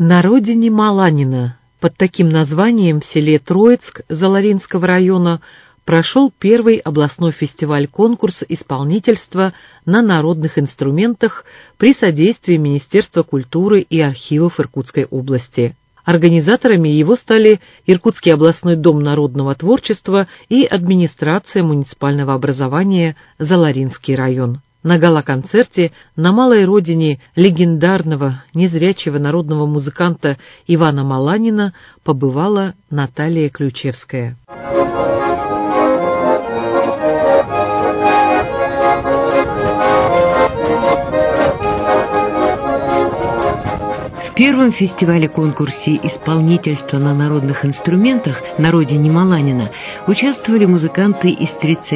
На родине Маланина под таким названием в селе Троицк Заларинского района прошел первый областной фестиваль-конкурс исполнительства на народных инструментах при содействии Министерства культуры и архивов Иркутской области. Организаторами его стали Иркутский областной дом народного творчества и администрация муниципального образования Заларинский район. На гала-концерте на малой родине легендарного незрячего народного музыканта Ивана Маланина побывала Наталья Ключевская. В первом фестивале-конкурсе исполнительства на народных инструментах на родине Маланина участвовали музыканты из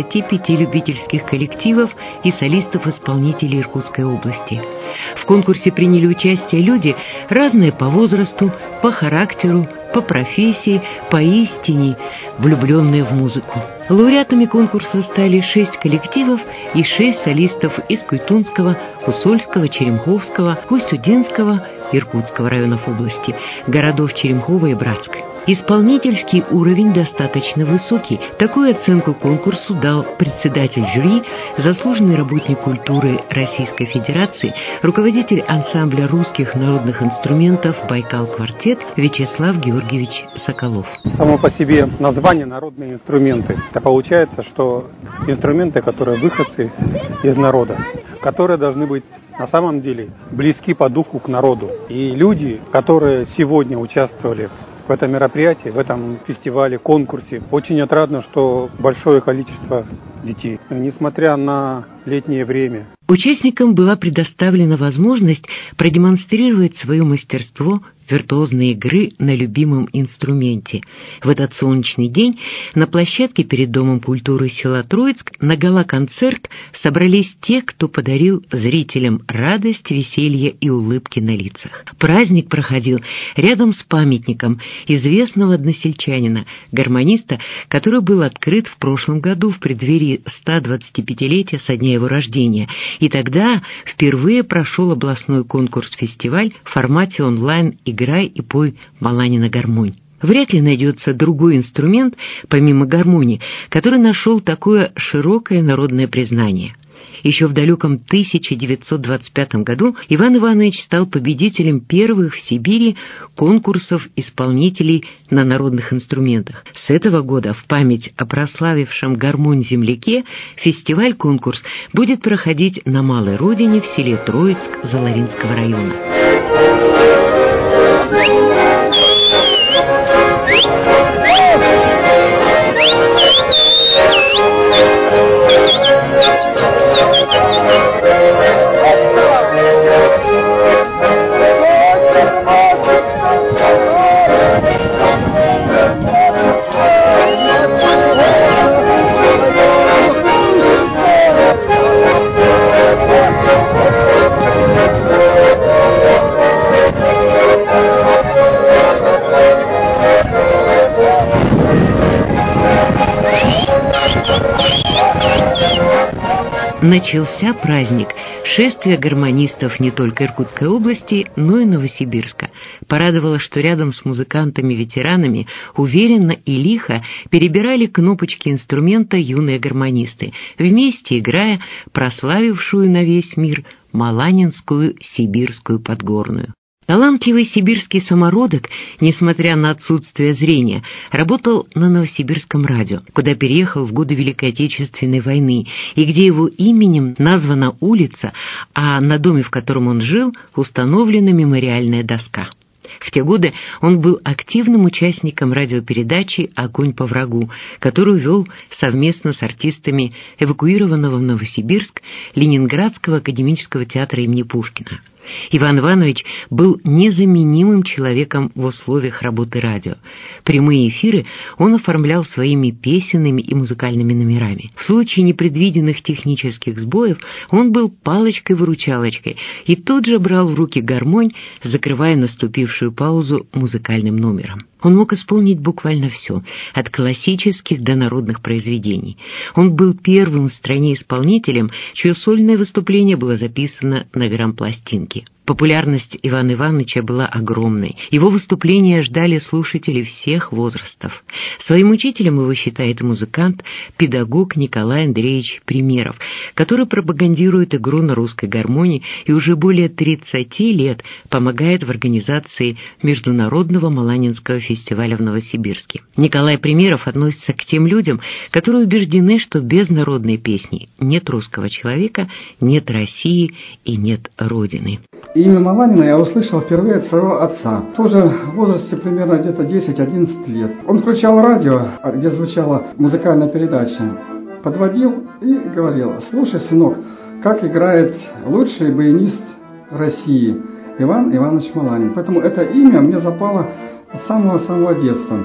35 любительских коллективов и солистов-исполнителей Иркутской области. В конкурсе приняли участие люди, разные по возрасту, по характеру, по профессии, поистине влюбленные в музыку. Лауреатами конкурса стали 6 коллективов и 6 солистов из Куйтунского, Усольского, Черемховского, Усть-Удинского, Иркутского районов области, городов Черемхово и Братск. Исполнительский уровень достаточно высокий. Такую оценку конкурсу дал председатель жюри, заслуженный работник культуры Российской Федерации, руководитель ансамбля русских народных инструментов «Байкал-квартет» Вячеслав Георгиевич Соколов. Само по себе название «народные инструменты». Это получается, что инструменты, которые выходцы из народа, которые должны быть на самом деле близки по духу к народу. И люди, которые сегодня участвовали в этом мероприятии, в этом фестивале, конкурсе, очень отрадно, что большое количество детей, несмотря на летнее время. Участникам была предоставлена возможность продемонстрировать свое мастерство виртуозной игры на любимом инструменте. В этот солнечный день на площадке перед Домом культуры села Троицк на гала-концерт собрались те, кто подарил зрителям радость, веселье и улыбки на лицах. Праздник проходил рядом с памятником известного односельчанина, гармониста, который был открыт в прошлом году в преддверии 125-летия со дня его рождения. И тогда впервые прошел областной конкурс-фестиваль в формате онлайн «Играй и пой Маланина гармонь». Вряд ли найдется другой инструмент, помимо гармонии, который нашел такое широкое народное признание. Еще в далеком 1925 году Иван Иванович стал победителем первых в Сибири конкурсов исполнителей на народных инструментах. С этого года в память о прославившем гармонь земляке фестиваль-конкурс будет проходить на малой родине в селе Троицк Заларинского района. Начался праздник шествия гармонистов не только Иркутской области, но и Новосибирска. Порадовало, что рядом с музыкантами-ветеранами уверенно и лихо перебирали кнопочки инструмента юные гармонисты, вместе играя прославившую на весь мир маланинскую сибирскую подгорную. Талантливый сибирский самородок, несмотря на отсутствие зрения, работал на Новосибирском радио, куда переехал в годы Великой Отечественной войны, и где его именем названа улица, а на доме, в котором он жил, установлена мемориальная доска. В те годы он был активным участником радиопередачи «Огонь по врагу», которую вел совместно с артистами эвакуированного в Новосибирск Ленинградского академического театра имени Пушкина. Иван Иванович был незаменимым человеком в условиях работы радио. Прямые эфиры он оформлял своими песенными и музыкальными номерами. В случае непредвиденных технических сбоев он был палочкой-выручалочкой и тут же брал в руки гармонь, закрывая наступившую паузу музыкальным номером. Он мог исполнить буквально все, от классических до народных произведений. Он был первым в стране исполнителем, чье сольное выступление было записано на грампластинке. Популярность Ивана Ивановича была огромной. Его выступления ждали слушатели всех возрастов. Своим учителем его считает музыкант, педагог Николай Андреевич Примеров, который пропагандирует игру на русской гармонии и уже более 30 лет помогает в организации Международного Маланинского фестиваля в Новосибирске. Николай Примеров относится к тем людям, которые убеждены, что без народной песни нет русского человека, нет России и нет Родины. Имя Маланина я услышал впервые от своего отца, тоже в возрасте примерно где-то 10-11 лет. Он включал радио, где звучала музыкальная передача, подводил и говорил: слушай, сынок, как играет лучший баянист России Иван Иванович Маланин. Поэтому это имя мне запало с самого детства.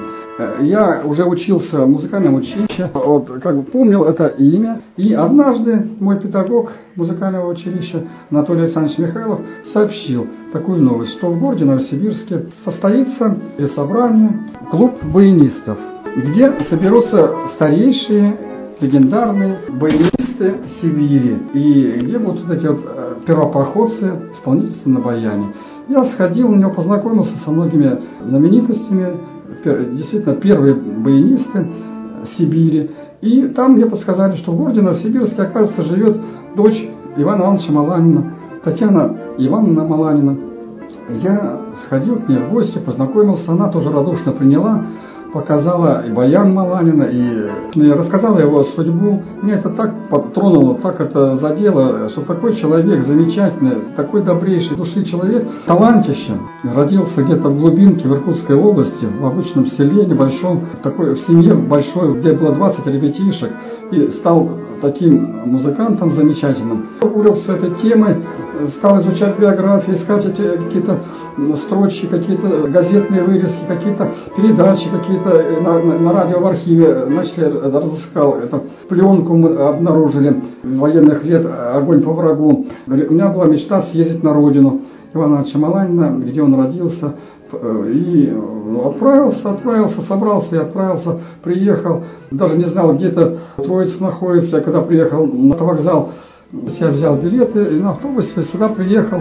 Я уже учился в музыкальном училище, помнил это имя. И однажды мой педагог музыкального училища Анатолий Александрович Михайлов сообщил такую новость, что в городе Новосибирске состоится собрание, клуб баянистов, где соберутся старейшие легендарные баянисты Сибири, и где будут эти первопроходцы исполнительства на баяне. Я сходил на него, познакомился со многими знаменитостями, действительно первые баянисты Сибири. И там мне подсказали, что в городе Новосибирске, оказывается, живет дочь Ивана Ивановича Маланина, Татьяна Ивановна Маланина. Я сходил к ней в гости, познакомился, она тоже радушно приняла, показала и баян Маланина, и рассказала его судьбу. Меня это так потронуло, так это задело, что такой человек замечательный, такой добрейший души человек, талантище, родился где-то в глубинке в Иркутской области, в обычном селе небольшом, в семье большой, где было 20 ребятишек, и стал таким музыкантом замечательным. Увлекся этой темой, стал изучать биографию, искать эти какие-то строчки, какие-то газетные вырезки, какие-то передачи, какие-то на радио в архиве разыскал. Это пленку мы обнаружили военных лет «Огонь по врагу». У меня была мечта съездить на родину Ивана Ивановича Маланина, где он родился. И отправился, собрался и отправился, приехал. Даже не знал, где-то Троицк находится. Я когда приехал на вокзал, я взял билеты и на автобусе сюда приехал.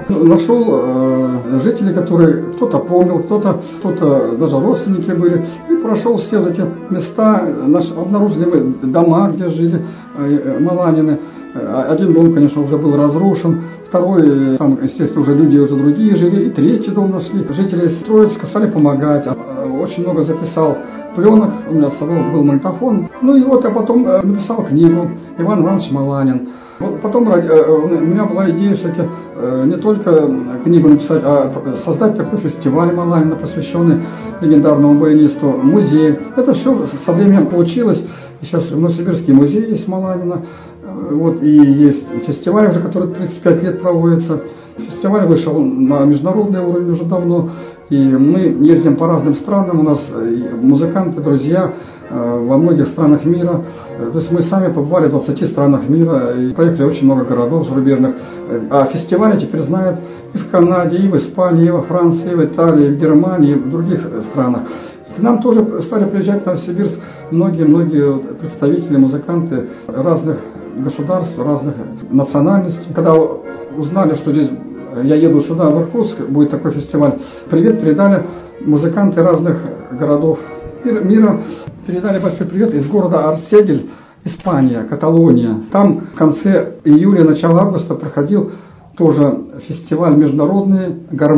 Нашел жителей, которые кто-то помнил, кто-то даже родственники были. И прошел все эти места, обнаружили мы дома, где жили Маланины. Один дом, конечно, уже был разрушен. Второй, там, естественно, уже люди уже другие жили. И третий дом нашли. Жители Троицка стали помогать. Очень много записал пленок. У меня с собой был магнитофон. Ну и вот я потом написал книгу «Иван Иванович Маланин». Потом у меня была идея все-таки не только книгу написать, а создать такой фестиваль Маланина, посвященный легендарному баянисту, музей. Это все со временем получилось. Сейчас в Новосибирске музей есть Маланина. Вот, и есть фестиваль уже, который 35 лет проводится. Фестиваль вышел на международный уровень уже давно. И мы ездим по разным странам. У нас музыканты, друзья во многих странах мира. То есть мы сами побывали в 20 странах мира и проехали очень много городов зарубежных. А фестивали теперь знают и в Канаде, и в Испании, и во Франции, и в Италии, и в Германии, и в других странах. К нам тоже стали приезжать в Новосибирск многие представители, музыканты разных государств, разных национальностей. Когда узнали, что здесь я еду сюда, в Иркутск, будет такой фестиваль, привет передали музыканты разных городов мира. Передали большой привет из города Арсель, Испания, Каталония. Там в конце июля, начало августа проходил тоже фестиваль международные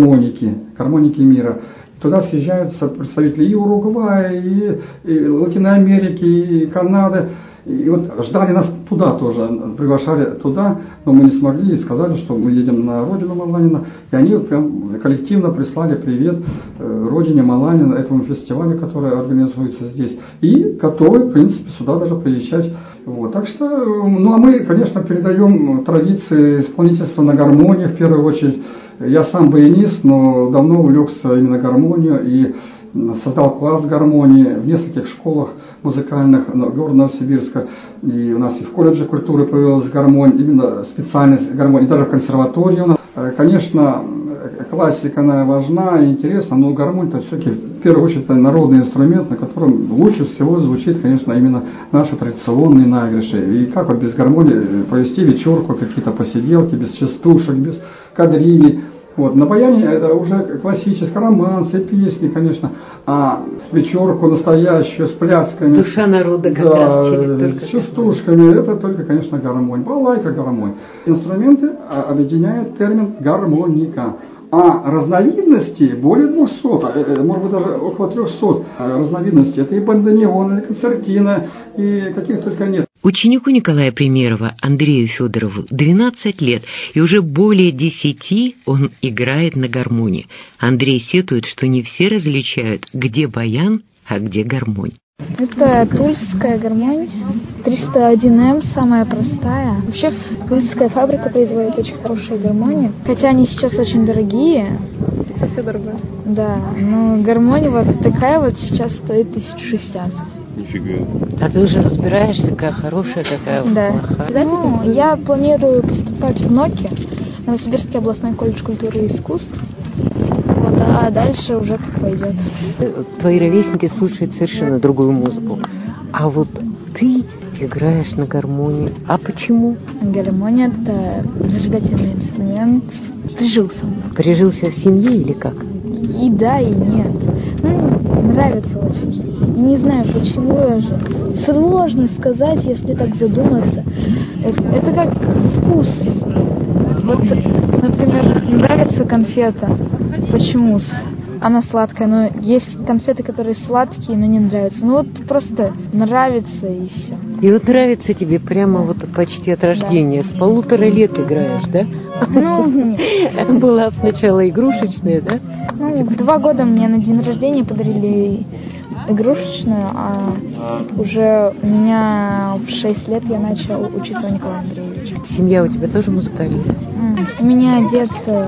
гармоники мира. Туда съезжаются представители и Уругвая, и Латинской Америки, и Канады. И вот ждали нас туда тоже, приглашали туда, но мы не смогли и сказали, что мы едем на родину Маланина. И они вот прям коллективно прислали привет родине Маланина, этому фестивалю, который организуется здесь. И готовы, в принципе, сюда даже приезжать. Вот. Так что, ну а мы, конечно, передаем традиции исполнительства на гармонии в первую очередь. Я сам баянист, но давно увлекся именно гармонию и создал класс гармонии в нескольких школах музыкальных города Новосибирска. И у нас и в колледже культуры появилась гармония, именно специальность гармонии, даже в консерватории у нас. Конечно, классика, она важна и интересна, но гармония это все-таки в первую очередь народный инструмент, на котором лучше всего звучит, конечно, именно наши традиционные наигрыши. И как вот без гармонии провести вечерку, какие-то посиделки, без частушек, без кадрили. Вот, на баяне это уже классическая романсы, песни, конечно, а вечерку настоящую с плясками. Душа народа как раз с частушками, это только, конечно, гармонь. Балалайка, гармонь. Инструменты объединяет термин гармоника. А разновидностей более 200, может быть даже около 300 разновидностей. Это и бандонеон, и концертина, и каких только нет. Ученику Николая Примерова, Андрею Федорову, 12 лет, и уже более 10 он играет на гармоне. Андрей сетует, что не все различают, где баян, а где гармонь. Это тульская гармонь, 301М, самая простая. Вообще, тульская фабрика производит очень хорошие гармонии, хотя они сейчас очень дорогие. Все дорогое. Да, но гармония вот такая вот сейчас стоит 1060. Нифига. А ты уже разбираешься, какая хорошая, какая Да. плохая? Ну, я планирую поступать в НОКИ, Новосибирский областной колледж культуры и искусств. Вот, а дальше уже как пойдет. Твои ровесники слушают совершенно другую музыку. А вот ты играешь на гармонии. А почему? Гармония — это зажигательный инструмент. Прижился мне. Прижился в семье или как? И да, и нет. Ну, нравится очень. Не знаю, почему даже. Сложно сказать, если так задуматься. Это как вкус. Вот, например, нравится конфета. Почему? Она сладкая, но есть конфеты, которые сладкие, но не нравятся. Ну вот просто нравится и все. И вот нравится тебе прямо вот почти от рождения. Да. С 1,5 лет играешь, да? Ну, нет. Была сначала игрушечная, да? Ну, в 2 года мне на день рождения подарили игрушечную, а уже у меня в 6 лет я начал учиться у Николая Андреевича. Семья у тебя тоже музыкальная? У меня дед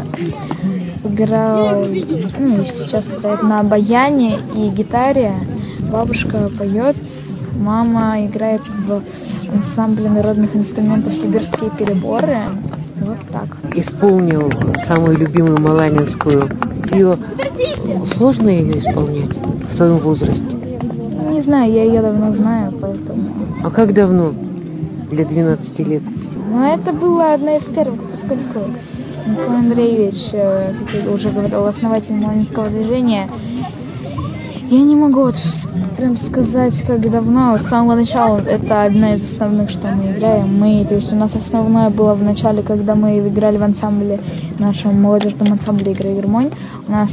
играл, ну и сейчас играет на баяне и гитаре. Бабушка поет, мама играет в ансамбле народных инструментов «Сибирские переборы». Вот так. Исполнил самую любимую маланинскую. Ее сложно ее исполнять в твоем возрасте? Не знаю, я ее давно знаю, поэтому... А как давно? Для 12 лет? Ну, это была одна из первых, поскольку Николай Андреевич, как я уже говорил, основатель маланинского движения. Я не могу вот прям сказать, как давно. С самого начала это одна из основных, что мы играем. То есть у нас основное было в начале, когда мы играли в ансамбле, нашем молодежном ансамбле «Игра и гармонь». У нас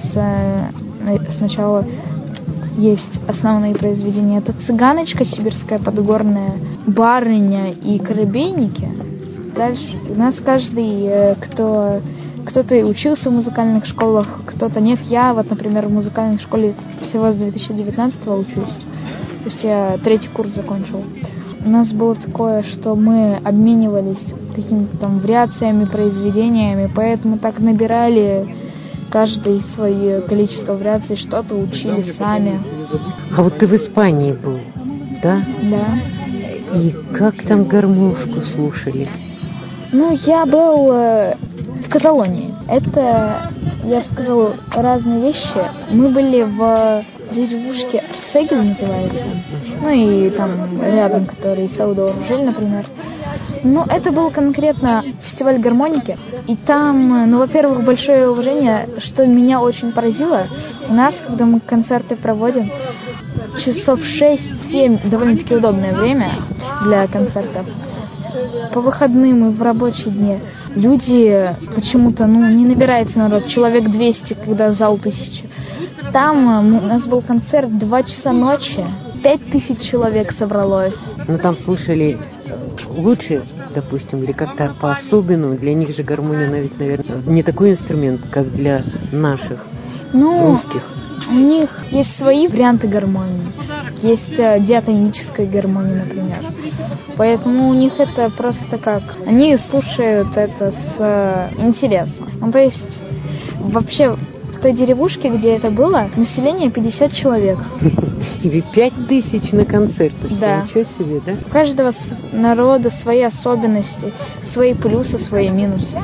сначала есть основные произведения. Это «Цыганочка», «Сибирская подгорная», «Барыня» и «Коробейники». Дальше у нас каждый, кто-то учился в музыкальных школах, кто-то нет. Я вот, например, в музыкальной школе всего с 2019 учусь. То есть я 3-й курс закончил. У нас было такое, что мы обменивались какими-то там вариациями, произведениями, поэтому так набирали каждый свое количество вариаций, что-то учили сами. А вот ты в Испании был, да? Да. И как там гармошку слушали? Ну, я был в Каталонии. Это, я бы сказала, разные вещи. Мы были в деревушке Арсегил называется. Ну и там рядом, который Саудо-Ружель, например. Но это был конкретно фестиваль гармоники. И там, ну, во-первых, большое уважение, что меня очень поразило. У нас, когда мы концерты проводим, часов 6-7, довольно-таки удобное время для концертов. По выходным и в рабочие дни люди почему-то, не набирается народ, человек 200, когда зал 1000. Там у нас был концерт 2 часа ночи, 5000 человек собралось. Ну там слушали лучше, допустим, или как-то по-особенному. Для них же гармония, наверное, не такой инструмент, как для наших русских. У них есть свои варианты гармонии. Есть диатоническая гармония, например. Поэтому у них это просто как... Они слушают это с интересом. Ну, то есть, вообще, в той деревушке, где это было, население 50 человек. Или 5000 на концертах. Да. Ничего себе, да? У каждого народа свои особенности, свои плюсы, свои минусы.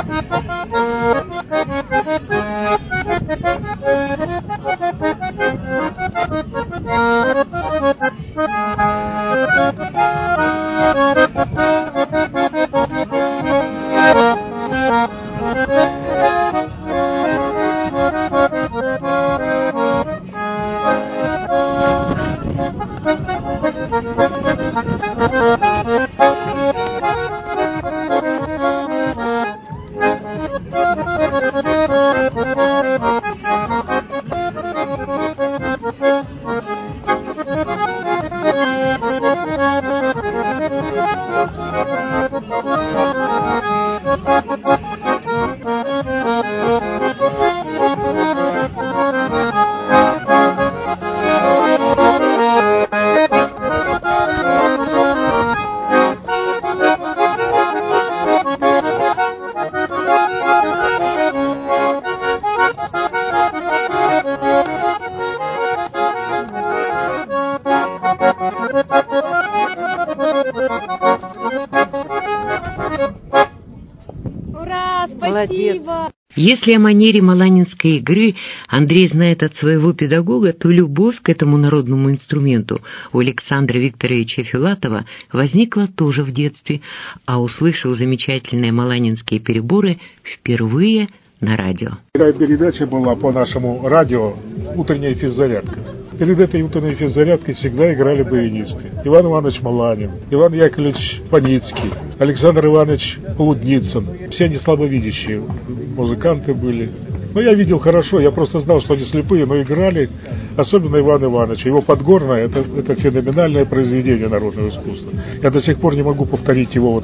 Ура, спасибо! Если о манере маланинской игры Андрей знает от своего педагога, то любовь к этому народному инструменту у Александра Викторовича Филатова возникла тоже в детстве, а услышал замечательные маланинские переборы впервые на радио. Такая передача была по нашему радио «Утренняя физзарядка». Перед этой утренней физзарядкой всегда играли баянисты. Иван Иванович Маланин, Иван Яковлевич Паницкий, Александр Иванович Полудницын. Все они слабовидящие музыканты были. Но я видел хорошо, я просто знал, что они слепые, но играли, особенно Иван Иванович. Его «Подгорная» — это феноменальное произведение народного искусства. Я до сих пор не могу повторить его,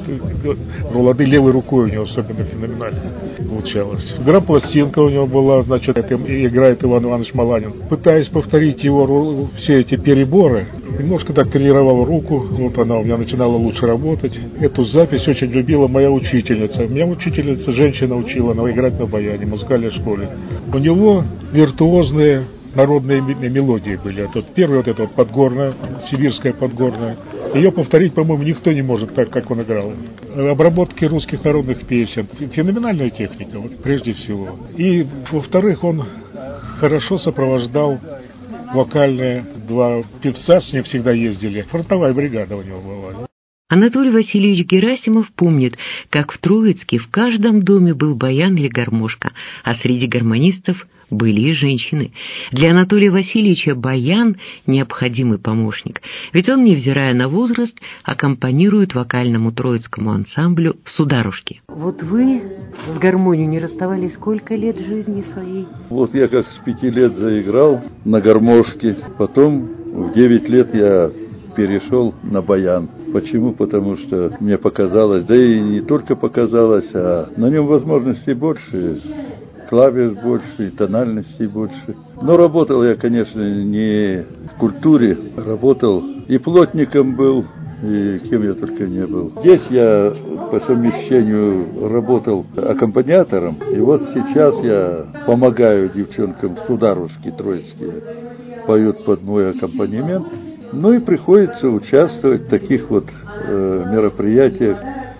лады левой рукой у него особенно феноменально получалось. Грампластинка у него была, значит, это играет Иван Иванович Маланин. Пытаясь повторить его все эти переборы, немножко так тренировал руку, вот она у меня начинала лучше работать. Эту запись очень любила моя учительница. Меня учительница, женщина, учила она играть на баяне в музыкальной школе. У него виртуозные народные мелодии были. Первый вот эта вот подгорная, сибирская подгорная. Ее повторить, по-моему, никто не может так, как он играл. Обработки русских народных песен. Феноменальная техника, вот, прежде всего. И, во-вторых, он хорошо сопровождал вокальные. Два певца с ним всегда ездили. Фронтовая бригада у него была. Анатолий Васильевич Герасимов помнит, как в Троицке в каждом доме был баян или гармошка, а среди гармонистов были и женщины. Для Анатолия Васильевича баян – необходимый помощник, ведь он, невзирая на возраст, аккомпанирует вокальному троицкому ансамблю в «Сударушке». Вот вы с гармонией не расставались сколько лет жизни своей? Вот я как с 5 лет заиграл на гармошке, потом в 9 лет я перешел на баян. Почему? Потому что мне показалось, да и не только показалось, а на нем возможностей больше, клавиш больше, и тональностей больше. Но работал я, конечно, не в культуре, работал и плотником был, и кем я только не был. Здесь я по совмещению работал аккомпаниатором, и вот сейчас я помогаю девчонкам, сударушки троицкие, поют под мой аккомпанемент. Ну и приходится участвовать в таких вот мероприятиях.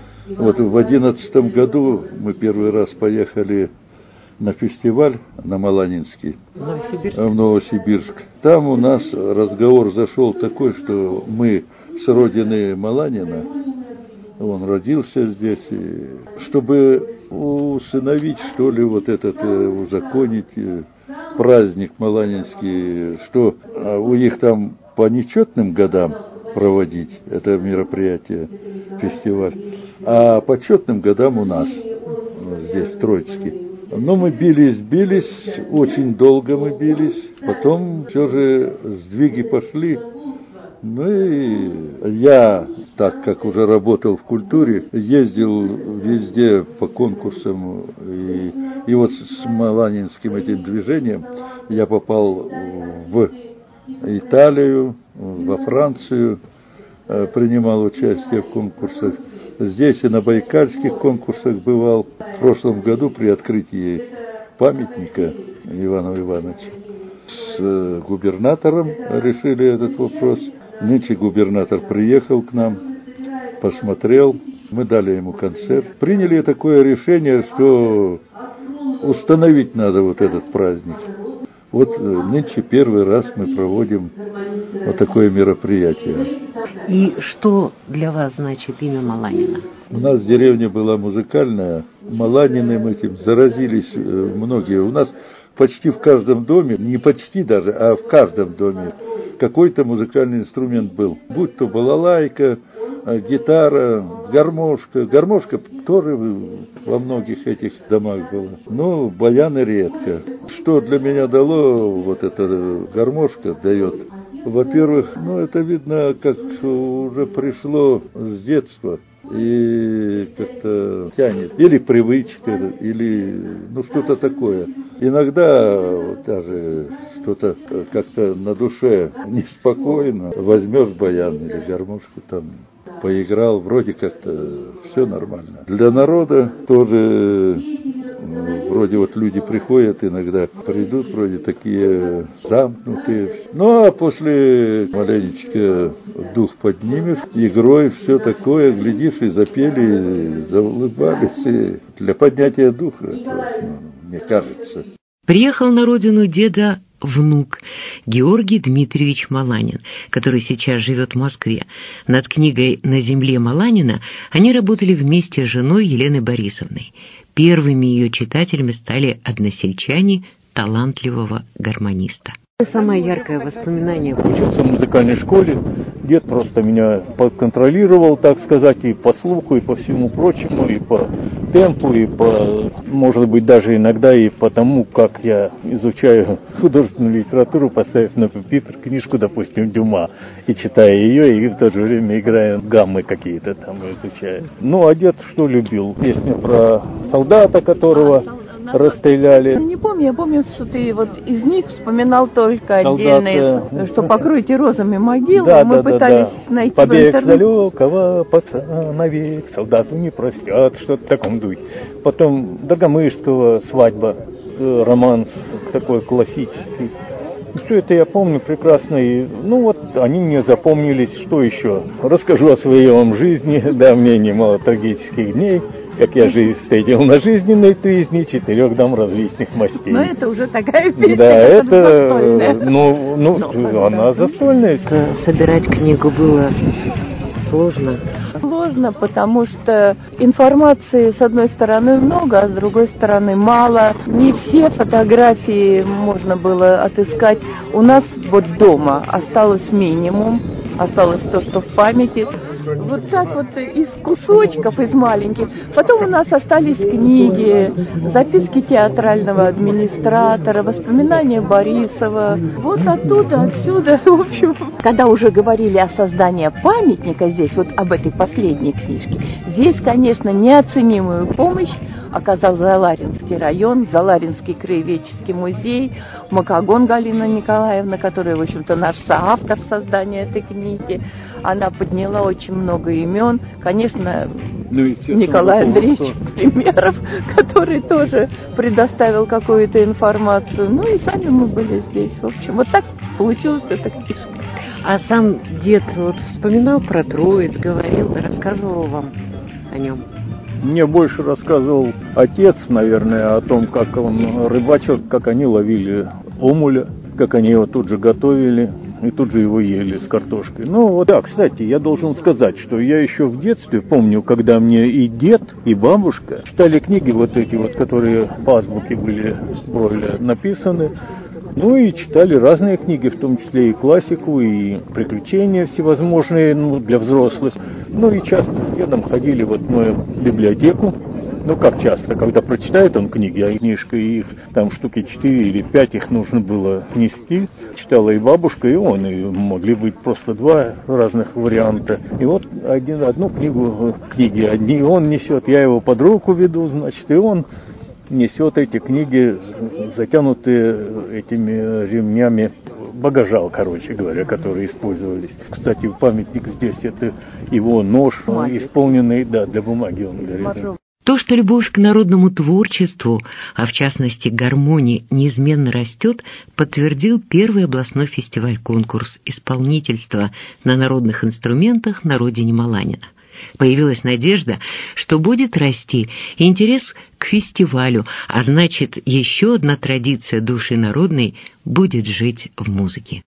Вот в 2011 году мы первый раз поехали на фестиваль на Маланинский в Новосибирск. Там у нас разговор зашел такой, что мы с родины Маланина, он родился здесь, и чтобы усыновить, что ли, вот этот, узаконить праздник маланинский, что у них там по нечетным годам проводить это мероприятие, фестиваль, а по четным годам у нас, здесь, в Троицке. Но мы бились, очень долго мы бились, потом все же сдвиги пошли. Ну и я, так как уже работал в культуре, ездил везде по конкурсам, и вот с маланинским этим движением я попал в Италию, во Францию, принимал участие в конкурсах. Здесь и на байкальских конкурсах бывал. В прошлом году при открытии памятника Ивану Ивановичу с губернатором решили этот вопрос. Нынче губернатор приехал к нам, посмотрел, Мы дали ему концерт. Приняли такое решение, что установить надо вот этот праздник. Вот нынче первый раз мы проводим вот такое мероприятие. И что для вас значит имя Маланина? У нас деревня была музыкальная. Маланиным этим заразились многие. У нас почти в каждом доме, не почти даже, а в каждом доме какой-то музыкальный инструмент был. Будь то балалайка, гитара, гармошка. Гармошка тоже во многих этих домах была. Но баяны редко. Что для меня дало вот эта гармошка, дает? Во-первых, это видно, как уже пришло с детства. И как-то тянет. Или привычка, или что-то такое. Иногда даже что-то как-то на душе неспокойно. Возьмешь баян или гармошку, там поиграл, вроде как-то все нормально. Для народа тоже вроде вот люди приходят иногда, придут вроде такие замкнутые. А после маленечко дух поднимешь, игрой все такое, глядишь, и запели, и заулыбались. И для поднятия духа, мне кажется. Приехал на родину деда внук Георгий Дмитриевич Маланин, который сейчас живет в Москве. Над книгой «На земле Маланина» они работали вместе с женой Еленой Борисовной. Первыми ее читателями стали односельчане талантливого гармониста. Самое яркое воспоминание. Учился в музыкальной школе. Дед просто меня подконтролировал, так сказать, и по слуху, и по всему прочему, и по темпу, и по, может быть, даже иногда и по тому, как я изучаю художественную литературу, поставив на пюпитр книжку, допустим, Дюма, и читая ее, и в то же время играя гаммы какие-то там, изучая. А дед что любил? Песня про солдата, которого расстреляли. Не помню, я помню, что ты вот из них вспоминал только отдельные, что покройте розами могилу. Мы пытались найти побег с далекого пацана навек, солдату не простят, что-то в таком духе. Потом Доргомышского «Свадьба», романс такой классический. Все это я помню прекрасно, и они мне запомнились. Что еще? Расскажу о своей жизни, мне немало трагических дней, как я жизнь встретил на жизненной тризне 4 дам различных мастей. Но это уже такая песня, это застольная. Она застольная. Собирать книгу было сложно. Сложно, потому что информации с одной стороны много, а с другой стороны мало. Не все фотографии можно было отыскать. У нас вот дома осталось минимум, осталось то, что в памяти. Вот так вот из кусочков, из маленьких. Потом у нас остались книги, записки театрального администратора, воспоминания Борисова. Вот оттуда, отсюда, в общем. Когда уже говорили о создании памятника здесь, вот об этой последней книжке, здесь, конечно, неоценимую помощь оказал Заларинский район, Заларинский краеведческий музей, Макагон Галина Николаевна, которая, в общем-то, наш соавтор создания этой книги. Она подняла очень много имен. Конечно, Николай Андреевич Примеров, который тоже предоставил какую-то информацию. И сами мы были здесь. В общем, вот так получилась эта книжка. А сам дед вспоминал про Троиц, говорил, рассказывал вам о нем? Мне больше рассказывал отец, наверное, о том, как он рыбачил, как они ловили омуля, как они его тут же готовили и тут же его ели с картошкой. Кстати, я должен сказать, что я еще в детстве помню, когда мне и дед, и бабушка читали книги которые по азбуке были с Бройля написаны. И читали разные книги, в том числе и классику, и приключения всевозможные, для взрослых. И часто с дедом ходили мы в библиотеку. Как часто, когда прочитает он книги, а книжка, их там штуки 4 или 5, их нужно было нести. Читала и бабушка, и он, и могли быть просто 2 разных варианта. И одну книги одни он несет, я его под руку веду, и он несет эти книги, затянутые этими ремнями багажа, которые использовались. Кстати, памятник здесь это его нож, исполненный, для бумаги он говорит. То, что любовь к народному творчеству, а в частности к гармонии, неизменно растет, подтвердил первый областной фестиваль-конкурс исполнительства на народных инструментах на родине Маланина. Появилась надежда, что будет расти интерес к фестивалю, а значит, еще одна традиция души народной будет жить в музыке.